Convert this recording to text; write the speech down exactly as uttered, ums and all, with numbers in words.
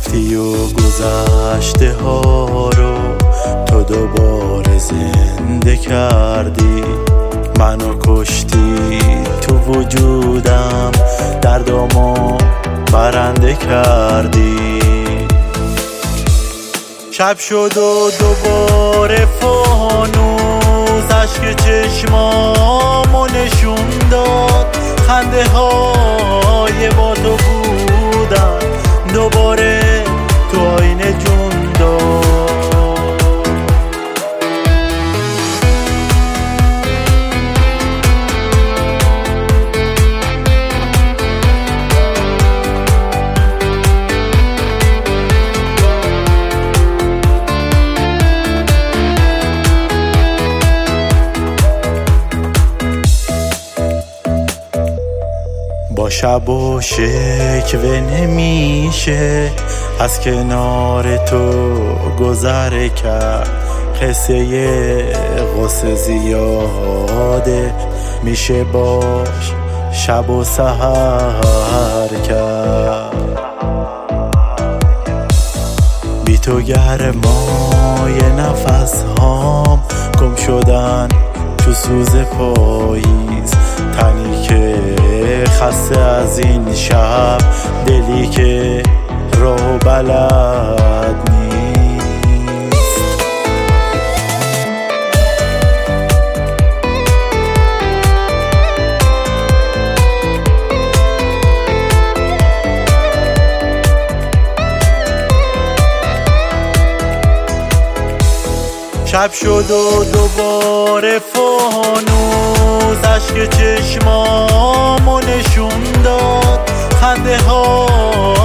رفتی و گذشته ها رو تو دوباره زنده کردی، منو کشتی تو وجودم، دردامو برنده کردی. شب شد و دوباره فانوس عشق چشمامو نشون داد، خنده های با تو بودن دوباره تو آینه جون داد. با شب و شکوه نمیشه از کنار تو گذر کرد، قصه غصه زیاده میشه باش شب و سحر کرد. بی تو گرمای نفس هام گم شدن تو سوز پاییز، تنی که خسته از این شب، دلی که راه و بلد نیست. شب شد و دوباره فانوس عشق چشمامو نشون داد، خنده ها